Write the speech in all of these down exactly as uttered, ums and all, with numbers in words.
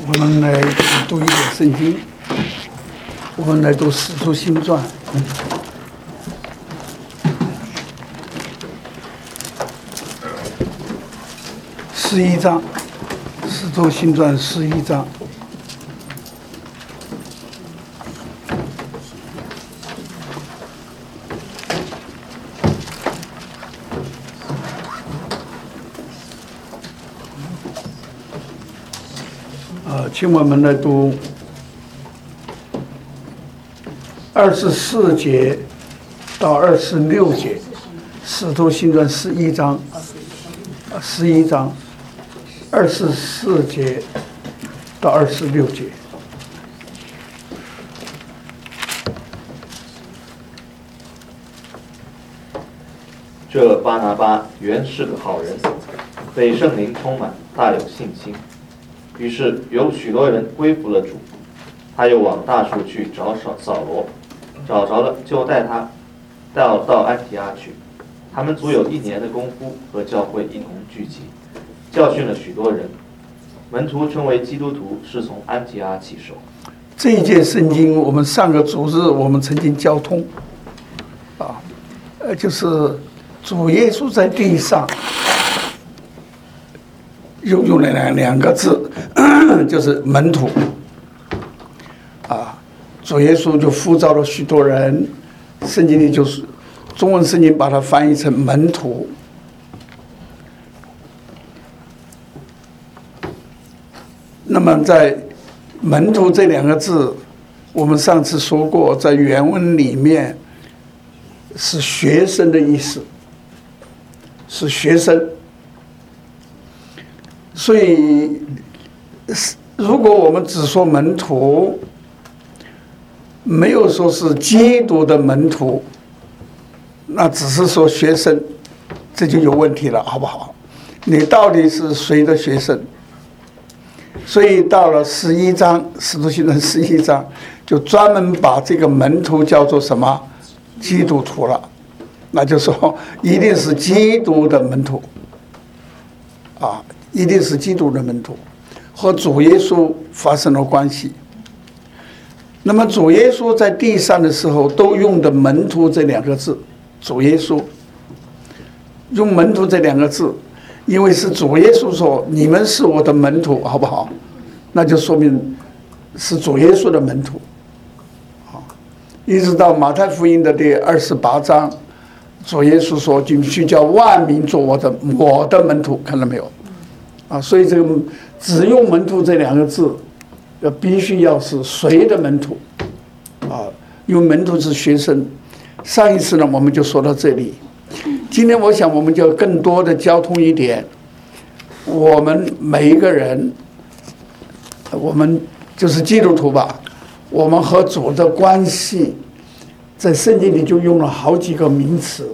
我们来读一点圣经，我们来读《使徒行传》十一章，《使徒行传》十一章。请我们来读二十四节到二十六节，《使徒行传》十一章，十一章二十四节到二十六节。 这巴拿巴原是个好人，被圣灵充满，大有信心。于是有许多人归服了主，他又往大处去找扫扫罗，找着了就带他到到安提阿去。他们足有一年的功夫，和教会一同聚集，教训了许多人。门徒称为基督徒，是从安提阿起手。 这一节圣经，我们上个主日我们曾经交通，啊，呃，就是主耶稣在地上。用用了两两个字，就是门徒啊，主耶稣就呼召了许多人，圣经里就是中文圣经把它翻译成门徒。那么在门徒这两个字，我们上次说过，在原文里面是学生的意思，是学生。所以，如果我们只说门徒，没有说是基督的门徒，那只是说学生，这就有问题了，好不好？你到底是谁的学生？所以到了十一章，《使徒行传》十一章，就专门把这个门徒叫做什么？基督徒了。那就说一定是基督的门徒，啊。一定是基督的门徒，和主耶稣发生了关系。那么主耶稣在地上的时候都用的门徒这两个字，主耶稣用门徒这两个字，因为是主耶稣说你们是我的门徒，好不好？那就说明是主耶稣的门徒。好，一直到马太福音的第二十八章，主耶稣说你去叫万民做我的我的门徒，看到没有？啊，所以这个只用门徒这两个字，要必须要是谁的门徒，啊，因为门徒是学生。上一次呢，我们就说到这里。今天我想我们就更多的交通一点，我们每一个人，我们就是基督徒吧，我们和主的关系，在圣经里就用了好几个名词。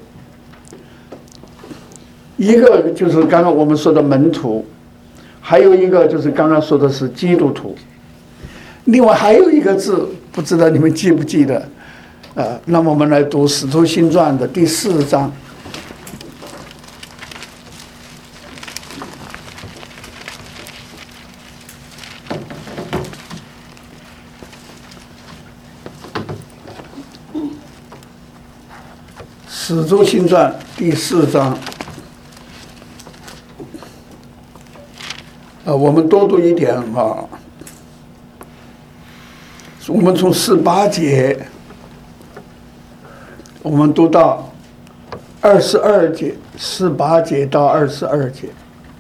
一个就是刚刚我们说的门徒。还有一个就是刚刚说的是基督徒，另外还有一个字，不知道你们记不记得？呃，那么我们来读《使徒行传》的第四章。《使徒行传》第四章。呃，我们多读一点啊。我们从十八节，我们读到二十二节，十八节到二十二节。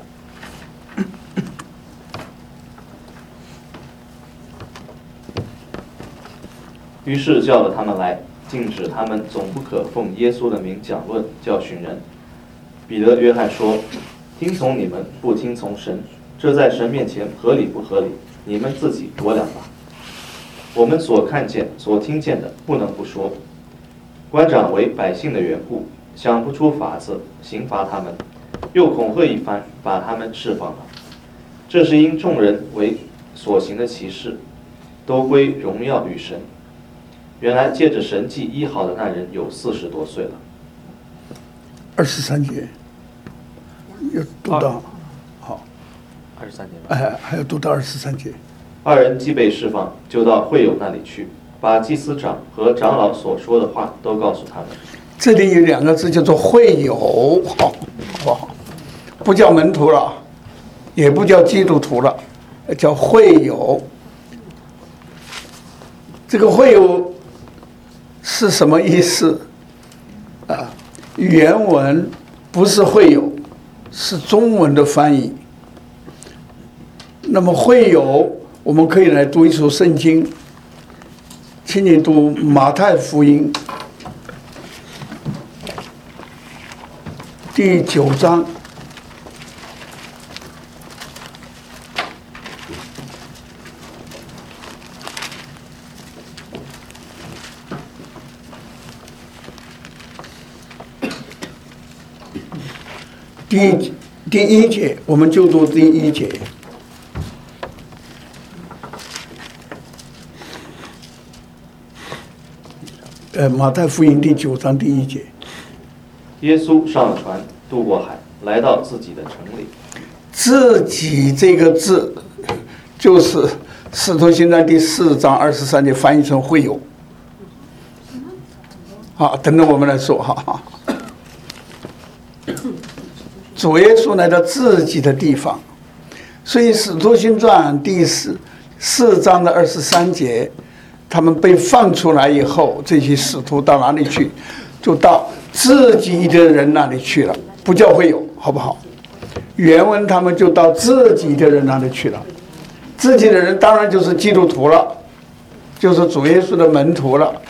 于是叫了他们来，禁止他们总不可奉耶稣的名讲论教训人。彼得、约翰说：“听从你们，不听从神。这在神面前合理不合理？你们自己酌量吧。我们所看见、所听见的，不能不说。官长为百姓的缘故，想不出法子刑罚他们，又恐吓一番，把他们释放了。这是因众人为所行的奇事，都归荣耀与神。原来借着神迹医好的那人有四十多岁了。” 二十三节，要读到。 二十三节， 哎，还要读到二十三节。 二人既被释放，就到会友那里去，把祭司长和长老所说的话都告诉他们。 这里有两个字叫做会友，好，好不好？不叫门徒了，也不叫基督徒了，叫会友。这个会友是什么意思啊？原文不是会友，是中文的翻译。那么会友，我们可以来读一首圣经，请你读马太福音第九章。第一第一节，我们就读第一节。呃，马太福音第九章第一节。 耶稣上了船，渡过海，来到自己的城里。 自己这个字，就是《使徒行传》第四章二十三节翻译成会友。好，等等我们来说哈。主耶稣来到自己的地方，所以《使徒行传》第四四章的二十三节，他们被放出来以后，这些使徒到哪里去？就到自己的人那里去了，不叫会友，好不好？原文他们就到自己的人那里去了，自己的人当然就是基督徒了，就是主耶稣的门徒了。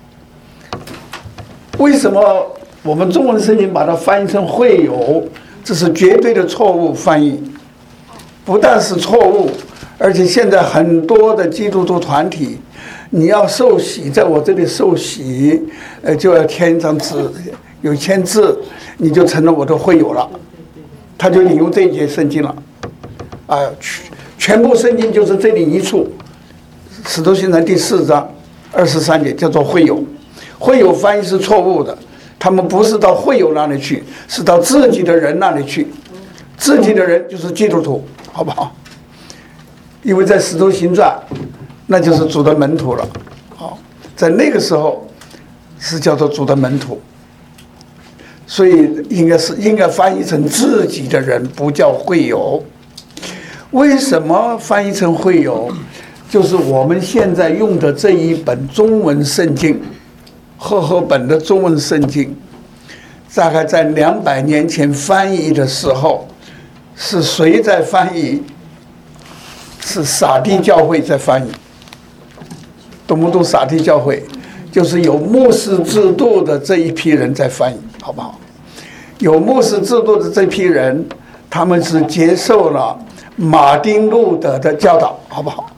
为什么我们中文圣经把它翻译成会友？这是绝对的错误翻译，不但是错误，而且现在很多的基督徒团体，你要受洗，在我这里受洗，呃，就要填一张纸，有签字，你就成了我的会友了。他就引用这一节圣经了，啊，全部圣经就是这里一处，《使徒行传》第四章二十三节叫做会友，会友翻译是错误的。他们不是到会友那里去，是到自己的人那里去，自己的人就是基督徒，好不好？因为在《使徒行传》，那就是主的门徒了。好，在那个时候是叫做主的门徒，所以应该是应该翻译成自己的人，不叫会友。为什么翻译成会友？就是我们现在用的这一本中文圣经。和合本的中文圣经，大概在两百年前翻译的时候，是谁在翻译？是撒狄教会在翻译。懂不懂撒狄教会？就是有牧师制度的这一批人在翻译，好不好？有牧师制度的这批人，他们是接受了马丁路德的教导，好不好？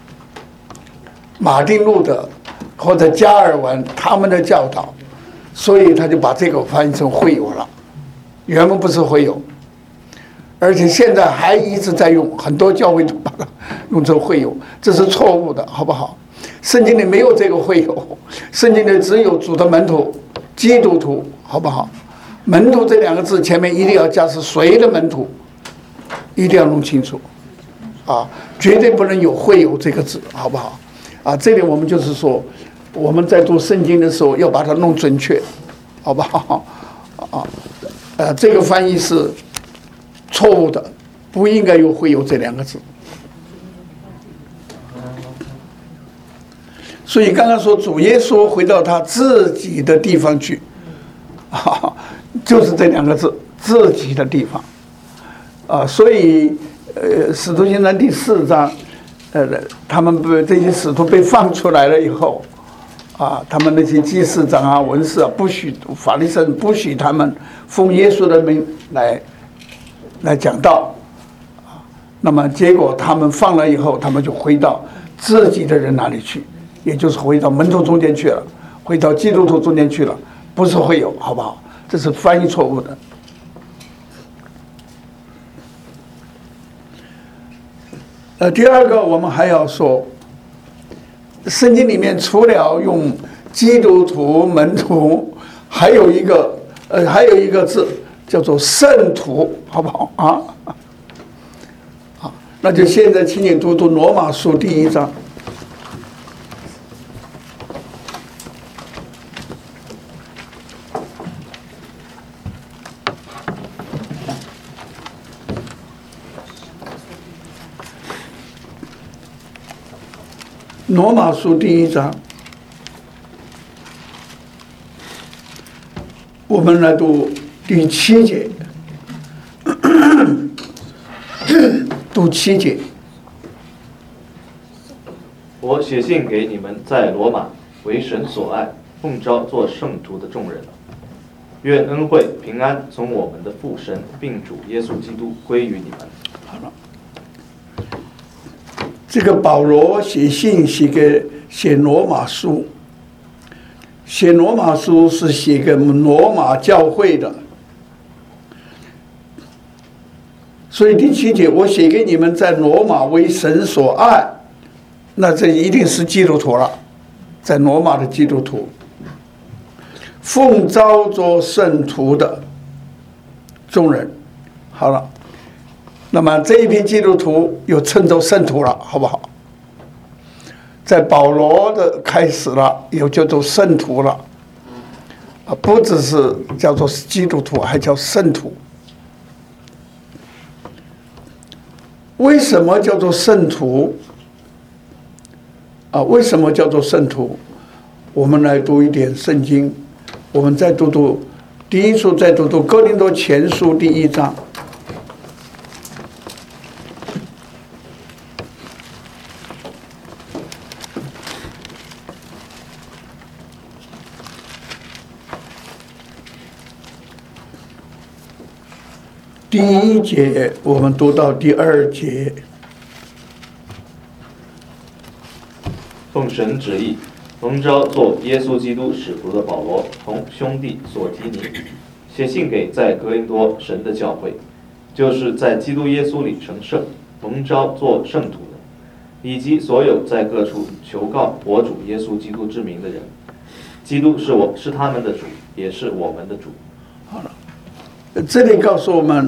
马丁路德或者加尔文他们的教导，所以他就把这个翻译成会友了，原文不是会友，而且现在还一直在用，很多教会都把它用成会友，这是错误的，好不好？圣经里没有这个会友，圣经里只有主的门徒、基督徒，好不好？门徒这两个字前面一定要加是谁的门徒，一定要弄清楚，啊，绝对不能有会友这个字，好不好？啊，这里我们就是说，我们在读圣经的时候要把它弄准确，好不好？啊，呃，这个翻译是错误的，不应该有会友这两个字。所以刚刚说主耶稣回到他自己的地方去，啊，就是这两个字，自己的地方，啊，所以呃，使徒行传第四章，呃，他们被这些使徒被放出来了以后，啊，他们那些祭司长啊、文士啊，不许法利赛人不许他们奉耶稣的名来来讲道，啊，那么结果他们放了以后，他们就回到自己的人那里去。也就是回到门徒中间去了，回到基督徒中间去了，不是会有，好不好？这是翻译错误的。呃，第二个我们还要说，圣经里面除了用基督徒、门徒，还有一个呃，还有一个字叫做圣徒，好不好啊？啊， 那就现在请你读读罗马书第一章。罗马书第一章，我们来读第七节，读七节。 我写信给你们在罗马为神所爱，奉召做圣徒的众人，愿恩惠平安从我们的父神并主耶稣基督归于你们。 好了。这个保罗写信写给写罗马书，写罗马书是写给罗马教会的，所以第七节我写给你们在罗马为神所爱，那这一定是基督徒了，在罗马的基督徒，奉召做圣徒的众人。好了。那么这一批基督徒又称作圣徒了，好不好？在保罗的开始了，又叫做圣徒了，啊，不只是叫做基督徒，还叫圣徒。为什么叫做圣徒？啊，为什么叫做圣徒？我们来读一点圣经，我们再读读第一处，再读读哥林多前书第一章。第一节我们读到第二节， 奉神旨意，蒙召做耶稣基督使徒的保罗，同兄弟所提尼，写信给在哥林多神的教会，就是在基督耶稣里成圣，蒙召做圣徒的，以及所有在各处求告我主耶稣基督之名的人。基督是我是他们的主，也是我们的主。 好了。这里告诉我们，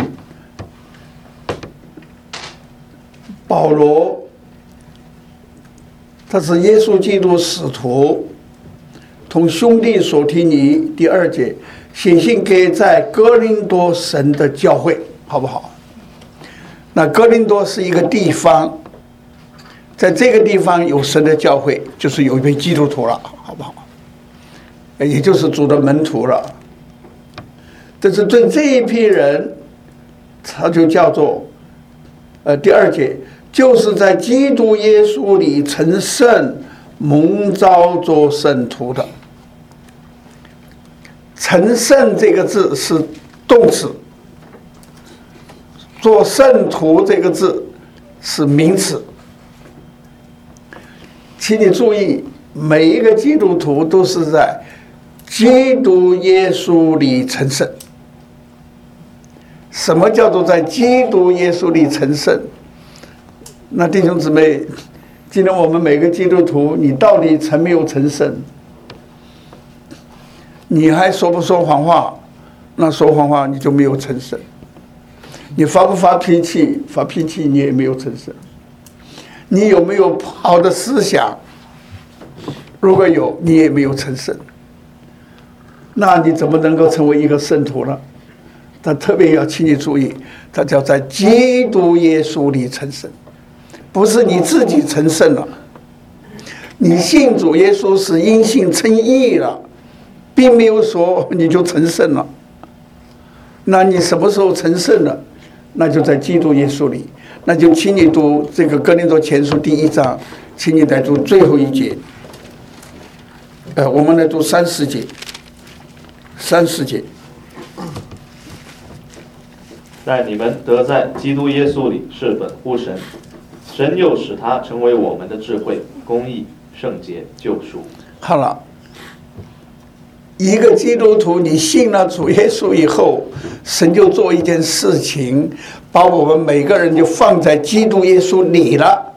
保罗他是耶稣基督使徒，同兄弟所提尼，第二节写信给在哥林多神的教会，好不好？那哥林多是一个地方，在这个地方有神的教会，就是有一批基督徒了，好不好？也就是主的门徒了。这是对这一批人，他就叫做，呃，第二节，就是在基督耶稣里成圣，蒙召做圣徒的。成圣这个字是动词，做圣徒这个字是名词。请你注意，每一个基督徒都是在基督耶稣里成圣。什么叫做在基督耶稣里成圣？那弟兄姊妹，今天我们每个基督徒，你到底成没有成圣？你还说不说谎话？那说谎话你就没有成圣。你发不发脾气？发脾气你也没有成圣。你有没有好的思想？如果有，你也没有成圣。那你怎么能够成为一个圣徒呢？他特别要请你注意，他叫在基督耶稣里成圣，不是你自己成圣了。你信主耶稣是因信称义了，并没有说你就成圣了。那你什么时候成圣了？那就在基督耶稣里。那就请你读这个哥林多前书第一章，请你来读最后一节。呃，我们来读三十节，三十节。 但你们得在基督耶稣里是本乎神，神又使他成为我们的智慧、公义、圣洁、救赎。 好了，一个基督徒，你信了主耶稣以后，神就做一件事情，把我们每个人就放在基督耶稣里了。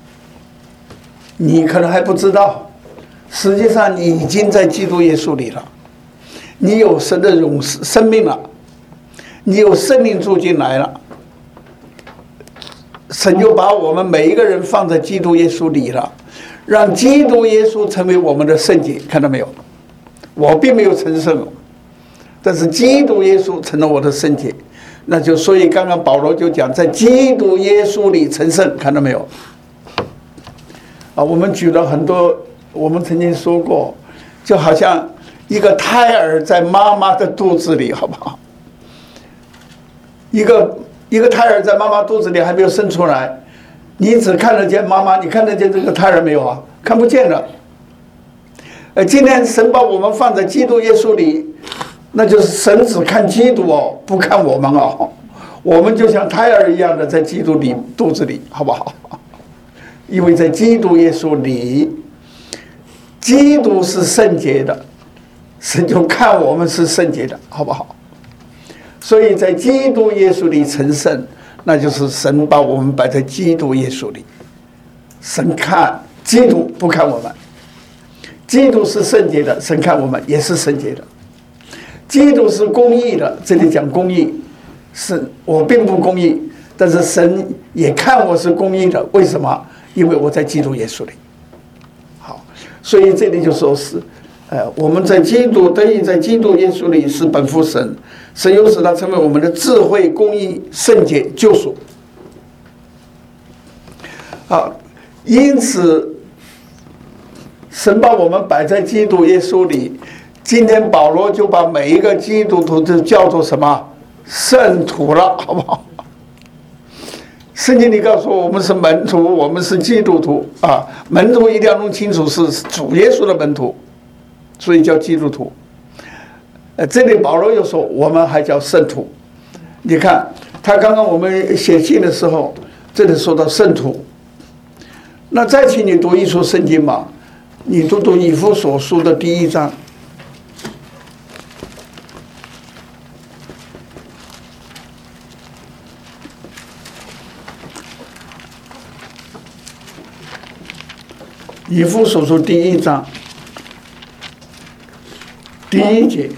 你可能还不知道，实际上你已经在基督耶稣里了，你有神的永生命了。你有圣灵住进来了， 神就把我们每一个人放在基督耶稣里了，让基督耶稣成为我们的圣洁。看到没有？我并没有成圣，但是基督耶稣成了我的圣洁。那就所以刚刚保罗就讲，在基督耶稣里成圣。看到没有？啊，我们举了很多，我们曾经说过，就好像一个胎儿在妈妈的肚子里，好不好？一个一个胎儿在妈妈肚子里还没有生出来，你只看得见妈妈，你看得见这个胎儿没有啊？看不见了。呃，今天神把我们放在基督耶稣里，那就是神只看基督哦，不看我们哦。我们就像胎儿一样的在基督里肚子里，好不好？因为在基督耶稣里，基督是圣洁的，神就看我们是圣洁的，好不好？所以在基督耶稣里成圣，那就是神把我们摆在基督耶稣里。神看基督，不看我们。基督是圣洁的，神看我们也是圣洁的。基督是公义的，这里讲公义，是我并不公义，但是神也看我是公义的。为什么？因为我在基督耶稣里。好，所以这里就说是，呃，我们在基督得以在基督耶稣里是本乎神，神又使他成为我们的智慧、公义、圣洁、救赎。好，因此神把我们摆在基督耶稣里。今天保罗就把每一个基督徒都叫做什么圣徒了，好不好？圣经里告诉我，我们是门徒，我们是基督徒啊。门徒一定要弄清楚是主耶稣的门徒，所以叫基督徒。呃，这里保罗又说，我们还叫圣徒。你看，他刚刚我们写信的时候，这里说到圣徒。那再请你读一处圣经吧，你读读以弗所书的第一章。以弗所书第一章第一节，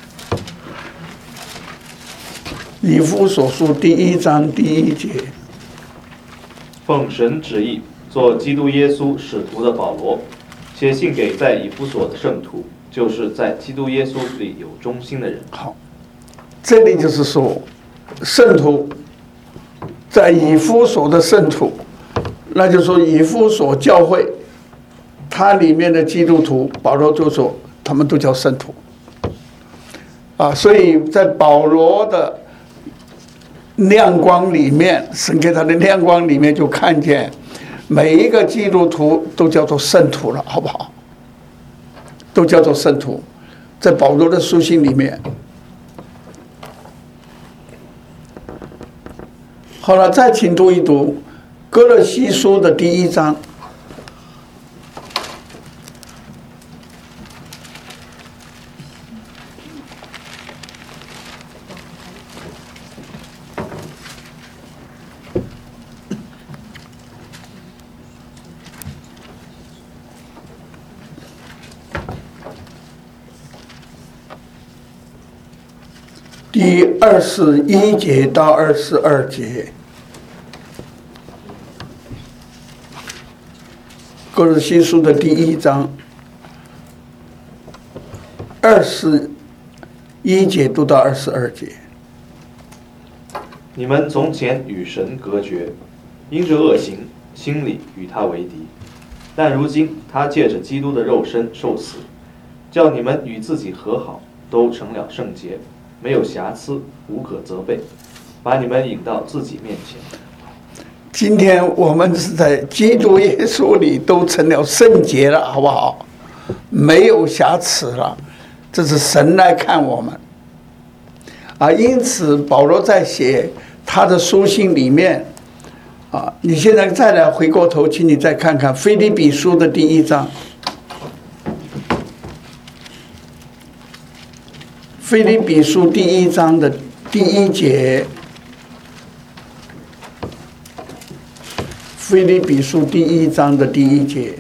以弗所书第一章第一节， 奉神旨意，做基督耶稣使徒的保罗，写信给在以弗所的圣徒，就是在基督耶稣里有忠心的人。 好，这里就是说，圣徒在以弗所的圣徒，那就说以弗所教会。它里面的基督徒，保罗就说他们都叫圣徒啊，所以在保罗的亮光里面，神给他的亮光里面就看见每一个基督徒都叫做圣徒了，好不好？都叫做圣徒，在保罗的书信里面。好了，再请读一读哥勒西书的第一章。第二十一节到二十二节，哥罗西书的第一章，二十一节读到二十二节。 你们从前与神隔绝，因着恶行，心里与他为敌。但如今他借着基督的肉身受死，叫你们与自己和好，都成了圣洁，没有瑕疵，无可责备，把你们引到自己面前。 今天我们是在基督耶稣里都成了圣洁了，好不好？没有瑕疵了，这是神来看我们啊。因此保罗在写他的书信里面啊，你现在再来回过头，请你再看看腓立比书的第一章。腓立比书第一章的第一节，腓立比书第一章的第一节，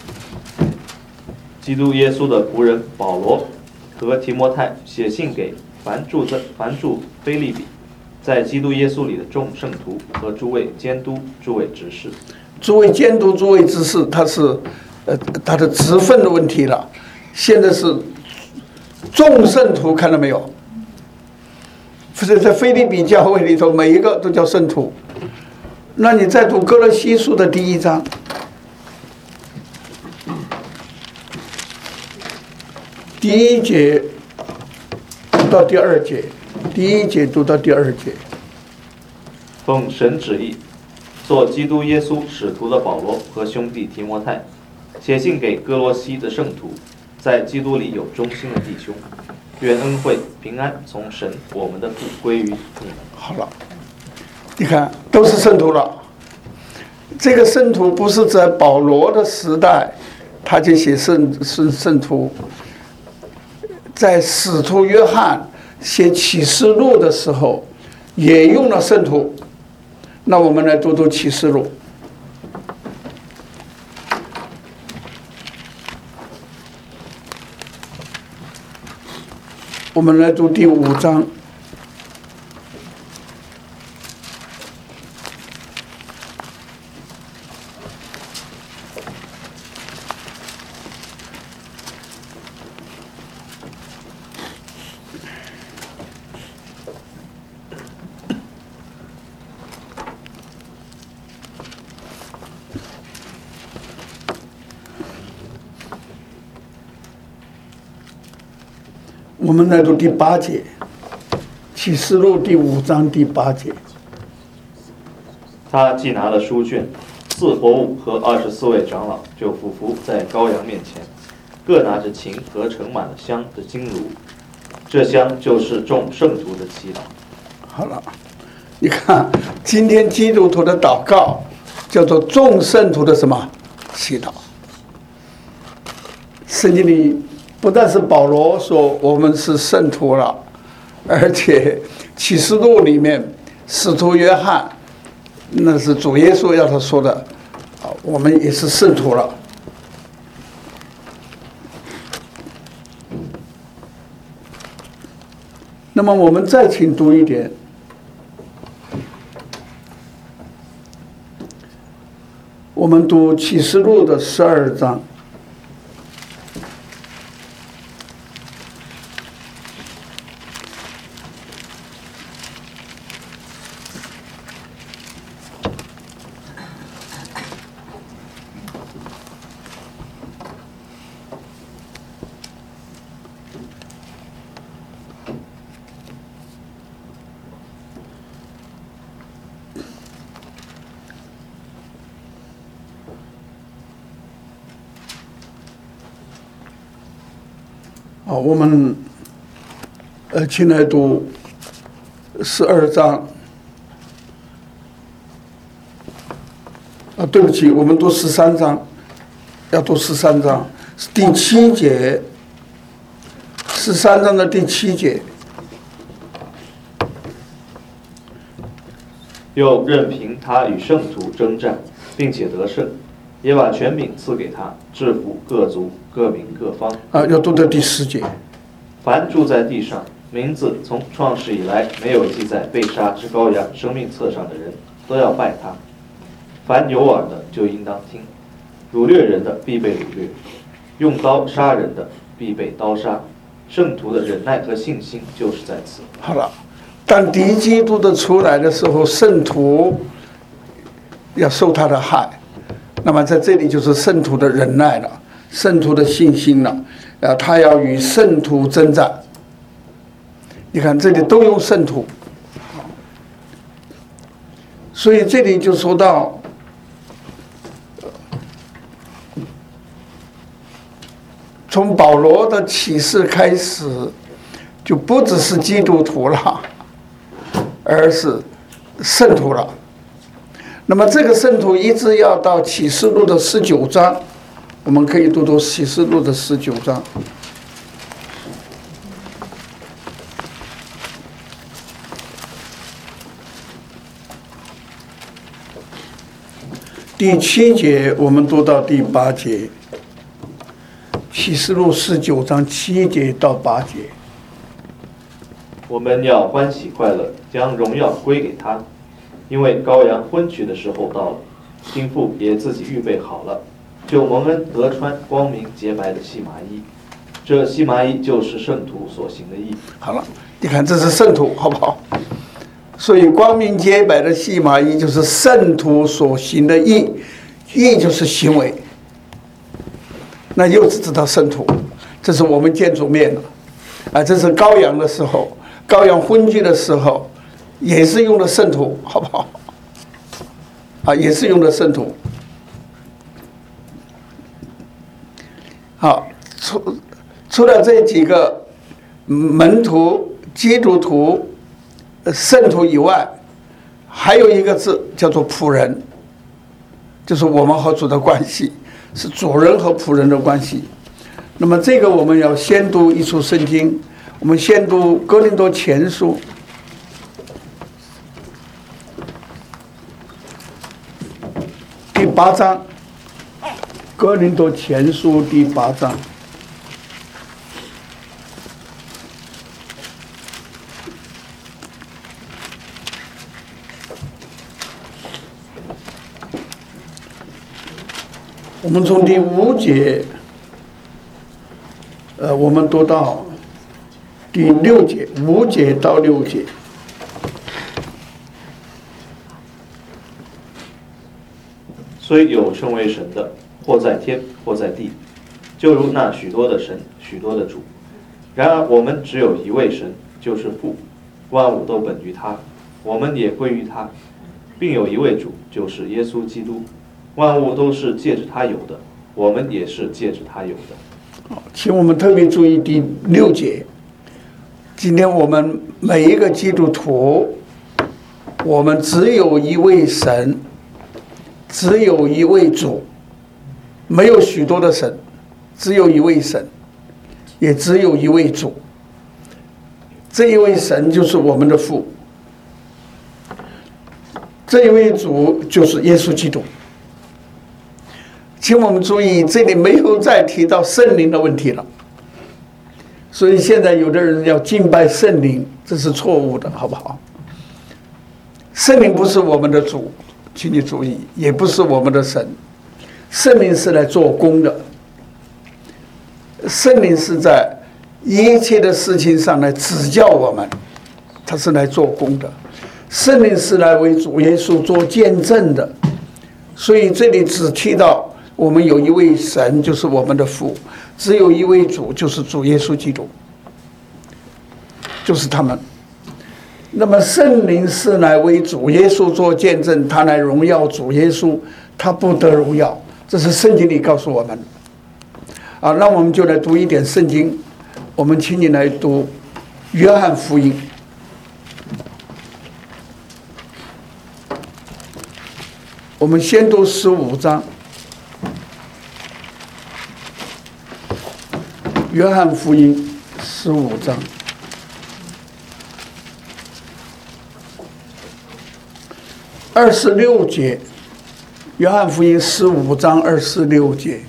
基督耶稣的仆人保罗和提摩太写信给凡住在凡住腓立比， 在基督耶稣里的众圣徒和诸位监督、诸位执事。 诸位监督、诸位执事，他是呃他的职分的问题了。现在是众圣徒，看到没有？所以在腓立比教会里头，每一个都叫圣徒。那你再读哥罗西书的第一章，第一节读到第二节，第一节读到第二节。 奉神旨意，做基督耶稣使徒的保罗和兄弟提摩太，写信给哥罗西的圣徒，在基督里有忠心的弟兄，愿恩惠平安从神我们的父归于你们。 好了，你看都是圣徒了。这个圣徒不是在保罗的时代他就写圣圣圣徒，在使徒约翰写启示录的时候也用了圣徒。那我们来读读启示录。我们来读第五章。我们来读第八节，启示录第五章第八节。 他既拿了书卷，四活物和二十四位长老就俯伏在羔羊面前，各拿着琴和盛满了香的金炉，这香就是众圣徒的祈祷。 好了，你看今天基督徒的祷告叫做众圣徒的什么祈祷？圣经里不但是保罗说我们是圣徒了，而且启示录里面使徒约翰那是主耶稣要他说的，啊，我们也是圣徒了。那么我们再请读一点，我们读启示录的十二章。好，我们呃，请来读十二章。啊，对不起，我们读十三章，要读十三章，第七节，十三章的第七节。 又任凭他与圣徒征战，并且得胜，也把权柄赐给他，制服各族、各民、各方。 啊，要读到第十节。 凡住在地上，名字从创世以来没有记在被杀之羔羊生命册上的人，都要拜他。凡有耳的就应当听。掳掠人的必被掳掠，用刀杀人的必被刀杀。圣徒的忍耐和信心就是在此。 好了，当敌基督的出来的时候，圣徒要受他的害。那么在这里就是圣徒的忍耐了，圣徒的信心了。啊，他要与圣徒征战。你看这里都用圣徒，所以这里就说到，从保罗的启示开始，就不只是基督徒了，而是圣徒了。那么这个圣徒一直要到启示录的十九章。我们可以读读启示录的十九章。第七节我们读到第八节，启示录十九章七节到八节。 我们要欢喜快乐，将荣耀归给他，因为羔羊婚娶的时候到了，新妇也自己预备好了，就蒙恩得穿光明洁白的细麻衣。这细麻衣就是圣徒所行的义。 好了，你看这是圣徒，好不好？所以光明洁白的细麻衣就是圣徒所行的义，义就是行为。那又只知道圣徒，这是我们见主面了，啊，这是羔羊的时候，羔羊婚娶的时候，也是用的圣徒，好不好？啊，也是用的圣徒。好，除除了这几个门徒、基督徒、圣徒以外，还有一个字叫做仆人，就是我们和主的关系，是主人和仆人的关系。那么这个我们要先读一处圣经，我们先读哥林多前书第八章，哥林多前书第八章。我们从第五节，呃，我们读到第六节，五节到六节。 虽有称为神的，或在天，或在地，就如那许多的神，许多的主。然而我们只有一位神，就是父，万物都本于他，我们也归于他，并有一位主，就是耶稣基督。万物都是借着他有的，我们也是借着他有的。 请我们特别注意第六节。今天我们每一个基督徒，我们只有一位神，只有一位主，没有许多的神，只有一位神，也只有一位主。这一位神就是我们的父，这一位主就是耶稣基督。请我们注意，这里没有再提到圣灵的问题了。所以现在有的人要敬拜圣灵，这是错误的，好不好？圣灵不是我们的主，请你注意，也不是我们的神。圣灵是来做工的，圣灵是在一切的事情上来指教我们，他是来做工的。圣灵是来为主耶稣做见证的。所以这里只提到我们有一位神，就是我们的父，只有一位主，就是主耶稣基督，就是他们。那么圣灵是来为主耶稣做见证，他来荣耀主耶稣，他不得荣耀，这是圣经里告诉我们。啊，那我们就来读一点圣经，我们请你来读约翰福音。我们先读十五章。约翰福音十五章二十六节，约翰福音十五章二十六节。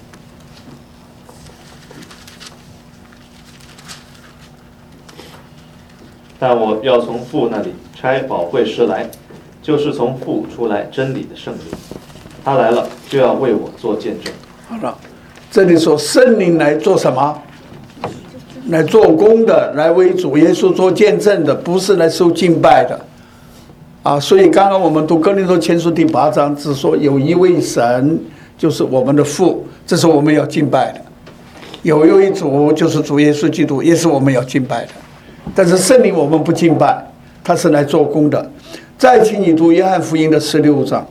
但我要从父那里差保惠师来，就是从父出来真理的圣灵，他来了就要为我做见证。 好了，这里说圣灵来做什么？来做工的，来为主耶稣做见证的，不是来受敬拜的啊！所以刚刚我们读哥林多前书第八章，只说有一位神，就是我们的父，这是我们要敬拜的；有一位主，就是主耶稣基督，也是我们要敬拜的。但是圣灵我们不敬拜，他是来做工的。再请你读约翰福音的十六章。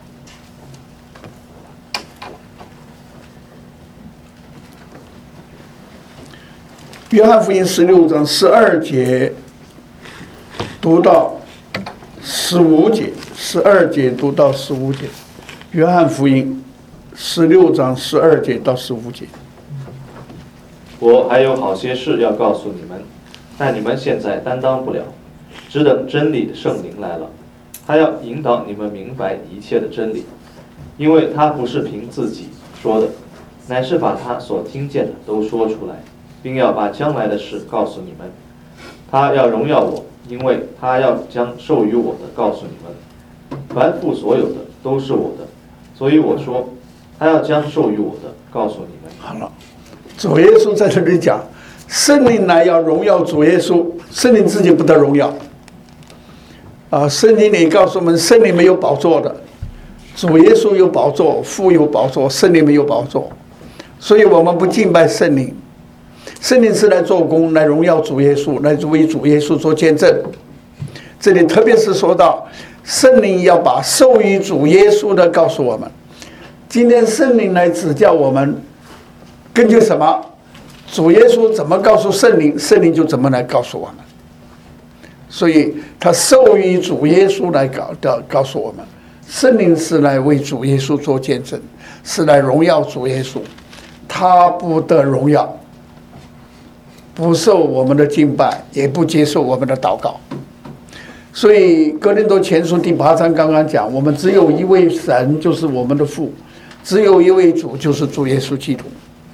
约翰福音十六章十二节读到十五节，十二节读到十五节。约翰福音十六章十二节到十五节。 我还有好些事要告诉你们，但你们现在担当不了，只等真理的圣灵来了，他要引导你们明白一切的真理，因为他不是凭自己说的，乃是把他所听见的都说出来，并要把将来的事告诉你们。 他要荣耀我，因为他要将授予我的告诉你们。凡父所有的都是我的，所以我说，他要将授予我的告诉你们。 好了，主耶稣在这里讲，圣灵来要荣耀主耶稣，圣灵自己不得荣耀。啊，圣经里告诉我们，圣灵没有宝座的，主耶稣有宝座，父有宝座，圣灵没有宝座，所以我们不敬拜圣灵。圣灵是来做工，来荣耀主耶稣，来为主耶稣做见证。这里特别是说到，圣灵要把授予主耶稣的告诉我们。今天圣灵来指教我们，根据什么？主耶稣怎么告诉圣灵，圣灵就怎么来告诉我们。所以他授予主耶稣来告的告诉我们，圣灵是来为主耶稣做见证，是来荣耀主耶稣，他不得荣耀，不受我们的敬拜，也不接受我们的祷告。所以哥林多前书第八章刚刚讲，我们只有一位神，就是我们的父，只有一位主，就是主耶稣基督。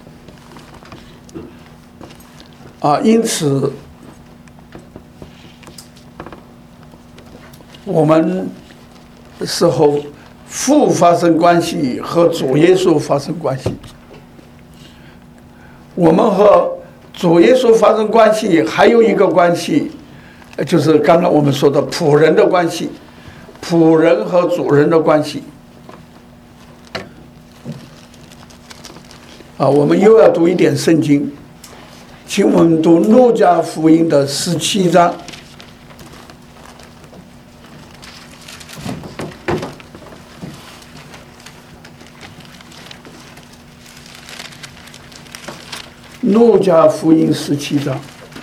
啊，因此我们是和父发生关系，和主耶稣发生关系。我们和主耶稣发生关系，还有一个关系，就是刚刚我们说的仆人的关系，仆人和主人的关系。啊，我们又要读一点圣经，请我们读路加福音的十七章。路加福音十七章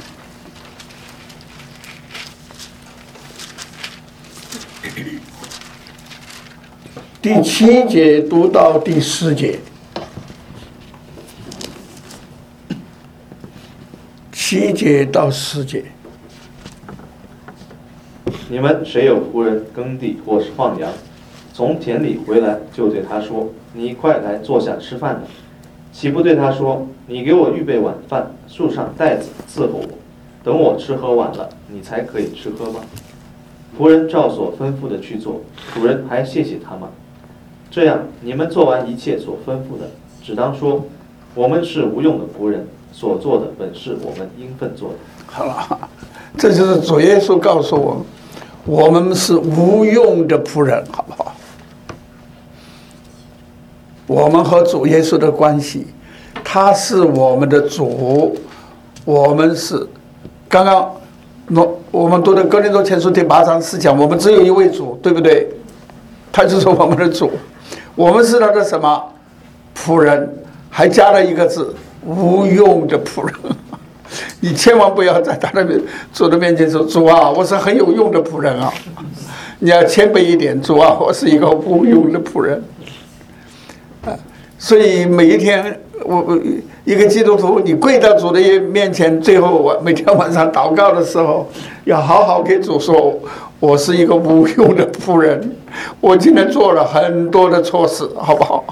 第七节读到第十节，七节到十节。 你们谁有仆人耕地或是放羊，从田里回来，就对他说：“你快来坐下吃饭了。”岂不对他说：“你给我预备晚饭，束上带子伺候我，等我吃喝完了，你才可以吃喝吗？”仆人照所吩咐的去做，主人还谢谢他吗？这样，你们做完一切所吩咐的，只当说：“我们是无用的仆人，所做的本是我们应分做的。” 好了，这就是主耶稣告诉我们，我们是无用的仆人，好不好？我们和主耶稣的关系，他是我们的主，我们是刚刚我们读的哥林多前书第八章是讲我们只有一位主，对不对？他就是我们的主，我们是他的什么仆人，还加了一个字，无用的仆人。你千万不要在他的面主的面前说：“主啊，我是很有用的仆人啊！”你要谦卑一点，主啊，我是一个无用的仆人。所以每一天，我我一个基督徒，你跪到主的面前，最后我每天晚上祷告的时候，要好好给主说：“我是一个无用的仆人，我今天做了很多的错事，好不好？”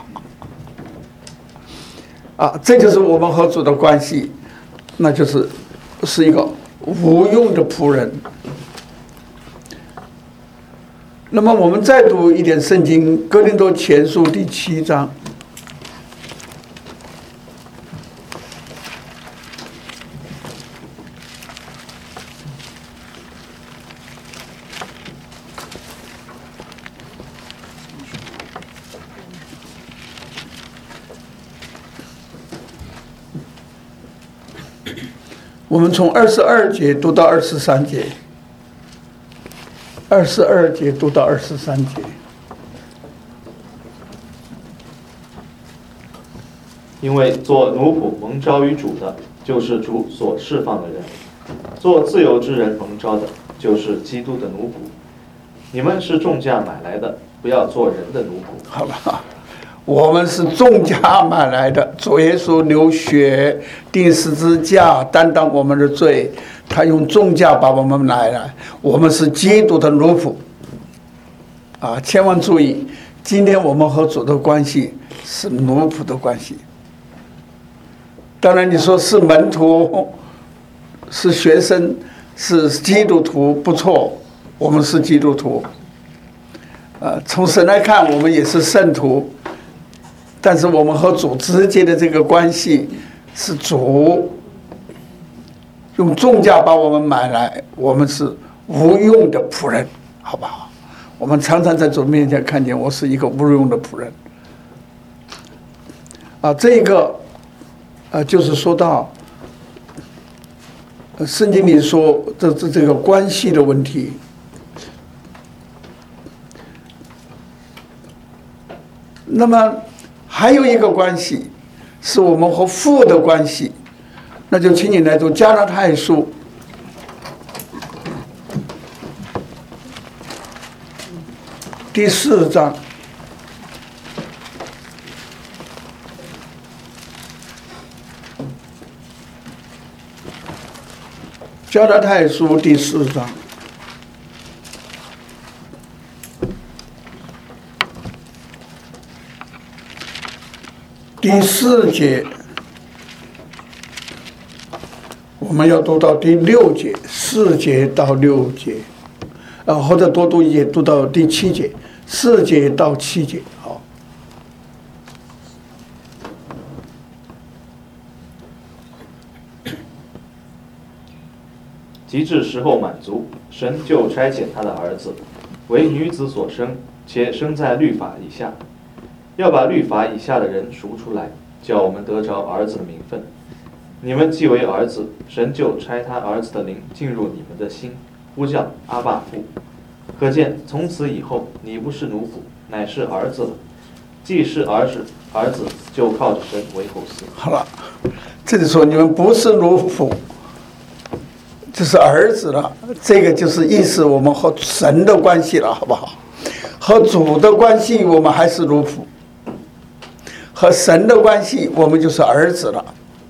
啊，这就是我们和主的关系，那就是是一个无用的仆人。那么我们再读一点圣经，《哥林多前书》第七章。我们从二十二节读到二十三节，二十二节读到二十三节。 因为做奴仆蒙召于主的，就是主所释放的人；做自由之人蒙召的，就是基督的奴仆。你们是重价买来的，不要做人的奴仆。 好吧，我们是重价买来的，主耶稣流血钉十字架，担当我们的罪，他用重价把我们买来，我们是基督的奴仆。啊，千万注意，今天我们和主的关系是奴仆的关系。当然你说是门徒，是学生， 是基督徒不错，我们是基督徒。呃，从神来看，我们也是圣徒，但是我们和主之间的这个关系是主用重价把我们买来，我们是无用的仆人，好不好？我们常常在主面前看见我是一个无用的仆人。啊，这个呃，就是说到呃圣经里说这这这个关系的问题。那么还有一个关系是我们和父的关系，那就请你来读加拉太书第四章。加拉太书第四章第四节，我们要读到第六节，四节到六节，啊，或者多读一节，读到第七节，四节到七节。好， 及至时候满足，神就差遣他的儿子，为女子所生，且生在律法以下。要把律法以下的人赎出来，叫我们得着儿子的名分。你们既为儿子，神就差他儿子的灵进入你们的心，呼叫阿爸父。可见从此以后，你不是奴仆，乃是儿子了。既是儿子，儿子就靠着神为后嗣。 好了，这里说你们不是奴仆，就是儿子了。这个就是意思，我们和神的关系了，好不好？和主的关系，我们还是奴仆。和神的关系，我们就是儿子了。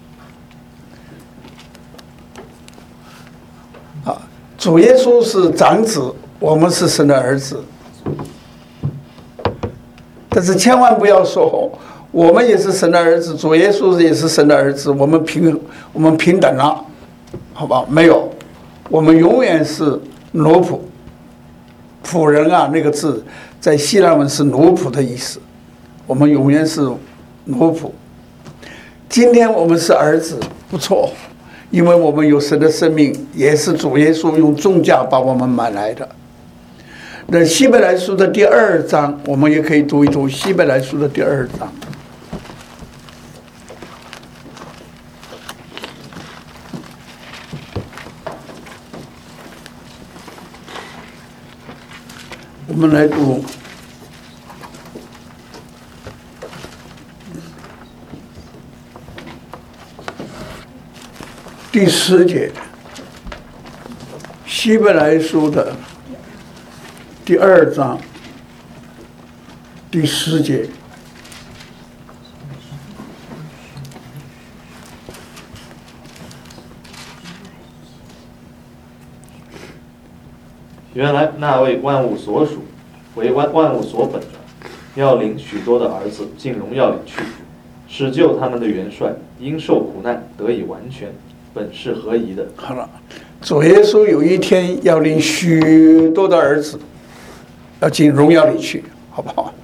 啊，主耶稣是长子，我们是神的儿子。但是千万不要说，我们也是神的儿子，主耶稣也是神的儿子，我们平我们平等了，好吧？没有，我们永远是奴仆。仆人啊，那个字在希腊文是奴仆的意思，我们永远是奴仆。今天我们是儿子，不错，因为我们有神的生命，也是主耶稣用重价把我们买来的。那希伯来书的第二章，我们也可以读一读希伯来书的第二章。我们来读第十节，希伯来书的第二章第十节。 原来那位万物所属、为万万物所本的，要领许多的儿子进荣耀里去，使救他们的元帅因受苦难得以完全，本是合宜的。 好了，主耶稣有一天要领许多的儿子要进荣耀里去，好不好？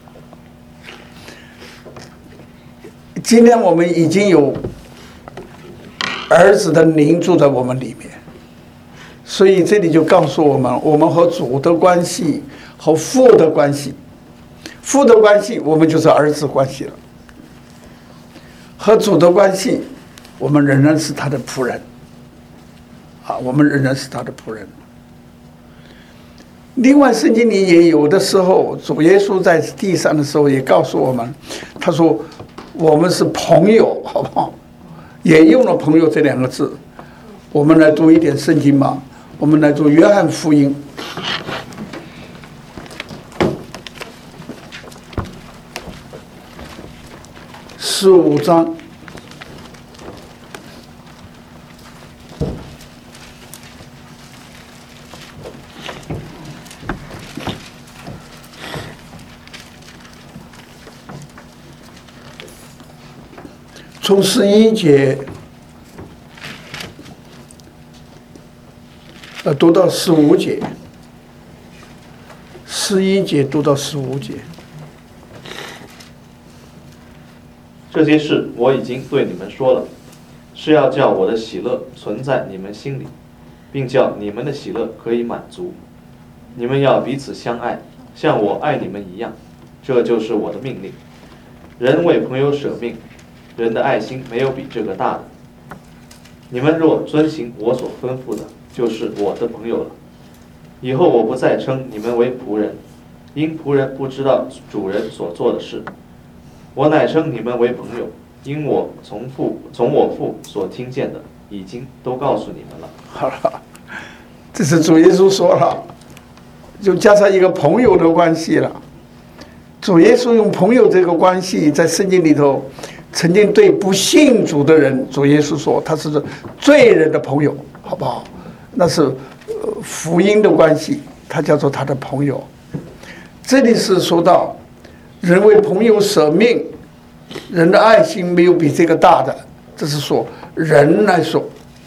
今天我们已经有儿子的灵住在我们里面，所以这里就告诉我们，我们和主的关系和父的关系，父的关系我们就是儿子关系了，和主的关系我们仍然是他的仆人啊，我们仍然是他的仆人。另外圣经里也有的时候，主耶稣在地上的时候也告诉我们，他说我们是朋友，好不好？也用了朋友这两个字。我们来读一点圣经吧，我们来读约翰福音十五章从十一节呃，读到十五节，十一节读到十五节。 这些事我已经对你们说了，是要叫我的喜乐存在你们心里，并叫你们的喜乐可以满足。你们要彼此相爱，像我爱你们一样，这就是我的命令。人为朋友舍命，人的爱心没有比这个大的。你们若遵行我所吩咐的，就是我的朋友了。以后我不再称你们为仆人，因仆人不知道主人所做的事。我乃称你们为朋友，因我从父从我父所听见的，已经都告诉你们了。 好了，这是主耶稣说了，就加上一个朋友的关系了。主耶稣用朋友这个关系，在圣经里头，曾经对不信主的人，主耶稣说他是罪人的朋友，好不好？那是呃福音的关系，他叫做他的朋友。这里是说到人为朋友舍命，人的爱心没有比这个大的，这是说人来说。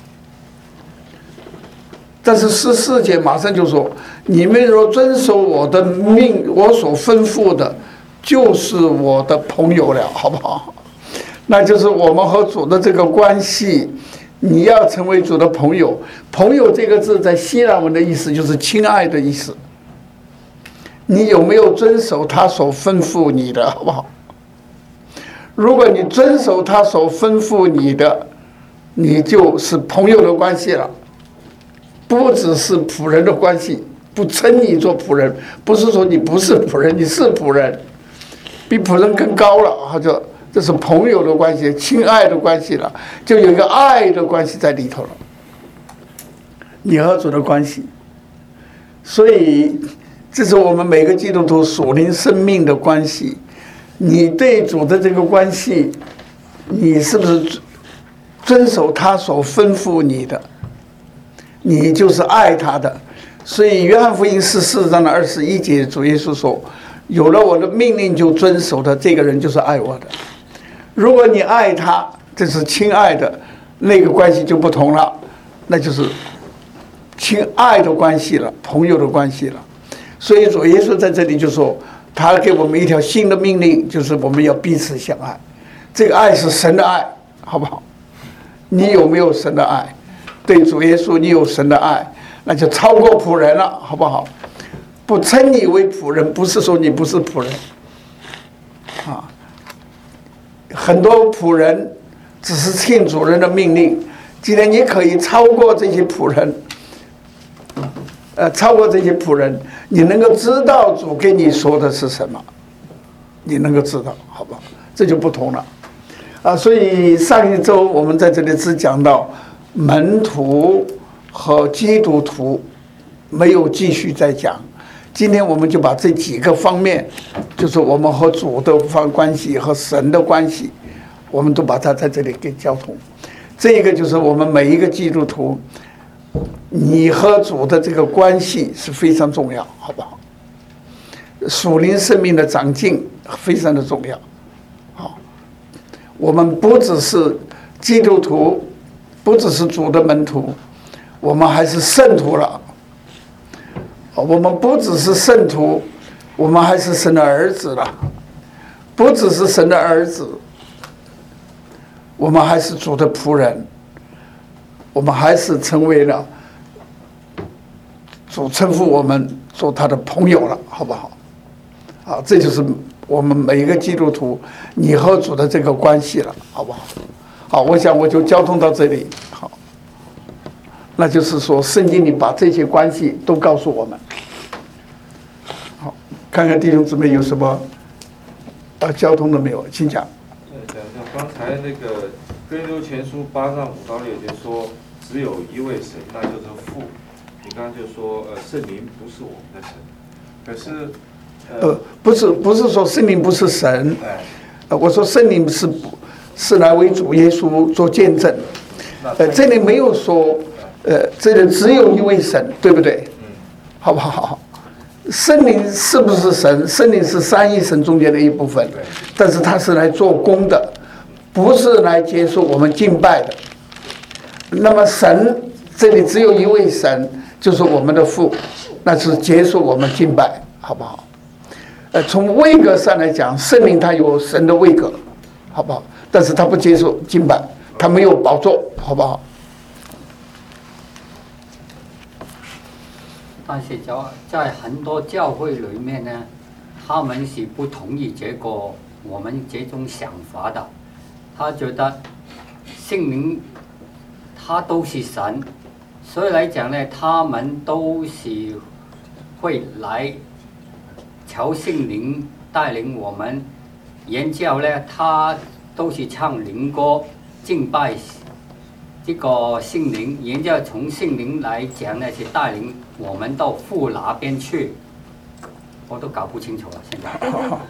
但是十四节马上就说，你们若遵守我的命，我所吩咐的，就是我的朋友了，好不好？那就是我们和主的这个关系，你要成为主的朋友。朋友这个字在希腊文的意思就是亲爱的意思。你有没有遵守他所吩咐你的，好不好？如果你遵守他所吩咐你的，你就是朋友的关系了，不只是仆人的关系，不称你做仆人，不是说你不是仆人，你是仆人，比仆人更高了，或者这是朋友的关系，亲爱的关系了，就有一个爱的关系在里头了，你和主的关系。所以这是我们每个基督徒属灵生命的关系。你对主的这个关系，你是不是遵守他所吩咐你的？你就是爱他的。所以约翰福音十四章的二十一节，主耶稣说：“有了我的命令就遵守的，这个人就是爱我的。”如果你爱他，这是亲爱的，那个关系就不同了，那就是亲爱的关系了，朋友的关系了。所以主耶稣在这里就说，他给我们一条新的命令，就是我们要彼此相爱。这个爱是神的爱，好不好？你有没有神的爱？对主耶稣，你有神的爱，那就超过仆人了，好不好？不称你为仆人，不是说你不是仆人啊。很多仆人只是听主人的命令，今天你可以超过这些仆人。呃，超过这些仆人，你能够知道主跟你说的是什么，你能够知道，好不好？这就不同了，啊，所以上一周我们在这里只讲到门徒和基督徒，没有继续再讲。今天我们就把这几个方面，就是我们和主的方关系和神的关系，我们都把它在这里给交通。这个就是我们每一个基督徒，你和主的这个关系是非常重要，好不好？属灵生命的长进非常的重要。好，我们不只是基督徒，不只是主的门徒，我们还是圣徒了。我们不只是圣徒，我们还是神的儿子了。不只是神的儿子，我们还是主的仆人，我们还是成为了主称呼我们做他的朋友了，好不好？好，这就是我们每一个基督徒你和主的这个关系了，好不好？好，我想我就交通到这里。好，那就是说圣经里把这些关系都告诉我们。好，看看弟兄姊妹有什么啊交通的没有，请讲。 对，像刚才那个哥林多前书八章五到六节说，只有一位神，那就是父。你刚刚就说，呃，圣灵不是我们的神，可是， 呃，呃不是，不是说圣灵不是神，呃，我说圣灵是是来为主耶稣做见证，呃，这里没有说，呃，这里只有一位神，对不对？嗯，好不好？圣灵是不是神？圣灵是三一神中间的一部分，但是它是来做工的，不是来接受我们敬拜的。那么神这里只有一位神。 就是我们的父，那是结束我们敬拜，好不好？呃，从位格上来讲，圣灵他有神的位格，好不好？但是他不接受敬拜，他没有宝座，好不好？ 但是教在很多教会里面呢，他们是不同意这个我们这种想法的。他觉得圣灵他都是神，所以来讲呢，他们都是会来求圣灵带领我们。言教呢，他都是唱灵歌敬拜这个圣灵，言教从圣灵来讲呢，是带领我们到父那边去，我都搞不清楚了。现在。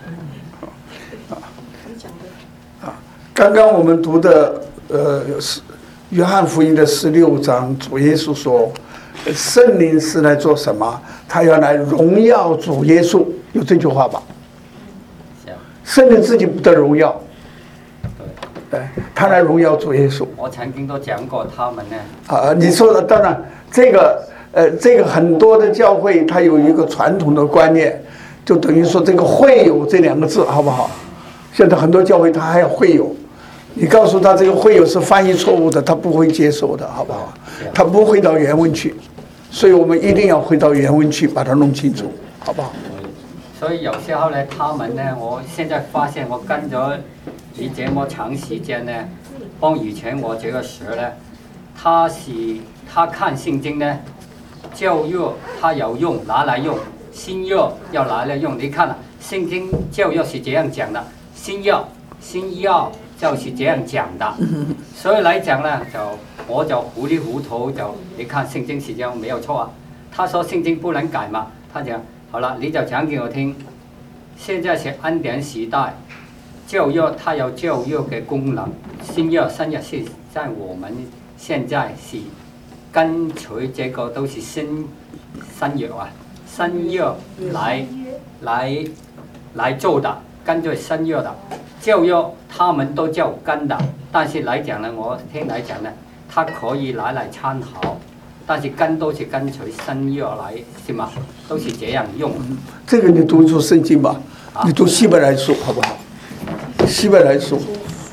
刚刚我们读的呃是约翰福音的十六章，主耶稣说，圣灵是来做什么？他要来荣耀主耶稣，有这句话吧？圣灵自己不得荣耀，对，他来荣耀主耶稣。 我曾经都讲过他们呢。 啊，你说的当然，这个呃，这个很多的教会它有一个传统的观念，就等于说这个会有这两个字，好不好？现在很多教会它还有会有。你告诉他这个会有是翻译错误的，他不会接受的，好不好？他不回到原文去，所以我们一定要回到原文去，把它弄清楚，好不好？ 所以有时候呢，他们呢，我现在发现我跟咗你这么长时间呢，帮以前我这个时呢，他是他看圣经呢，旧约他有用，拿来用，新约要拿来用。你看了，圣经旧约是这样讲的，新约新约就是这样讲的，所以来讲呢，就我就糊里糊涂就，你看圣经是这样没有错啊。他说圣经不能改嘛，他讲好了，你就讲给我听。现在是恩典时代，旧约它有旧约的功能，新约新约是在我们现在是跟随这个都是新新约啊，新约来来来做的，跟随新约的。旧约他们都叫跟的，但是来讲呢，我听来讲呢，它可以拿来参考，但是跟都是跟随新约来，是吗？都是这样用。 这个你读出圣经吧，你读希伯来书好不好？希伯来书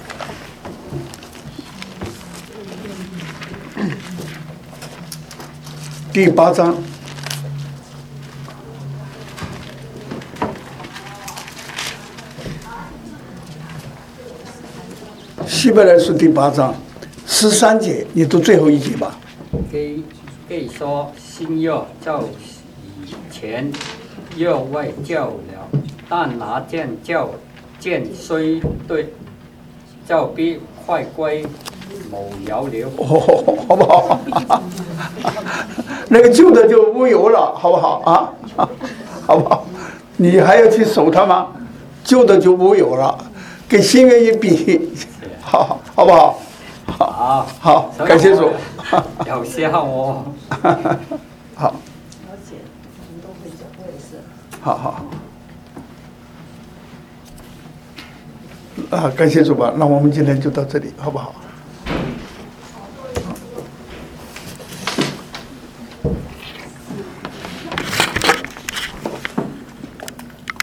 第八章。希伯来书第八章十三节，你读最后一节吧。 既既說新約就以前約為救了，但那件就件雖對，就必快歸無有了。 哦，好不好？那个旧的就无有了，好不好啊？好不好？你还要去守它吗？旧的就无有了，跟新约一比。好，好不好？ 好， 好，感谢主。 有时候我好， 了解，我们都会讲，我也是。 好好好。啊，感谢主吧，那我们今天就到这里，好不好？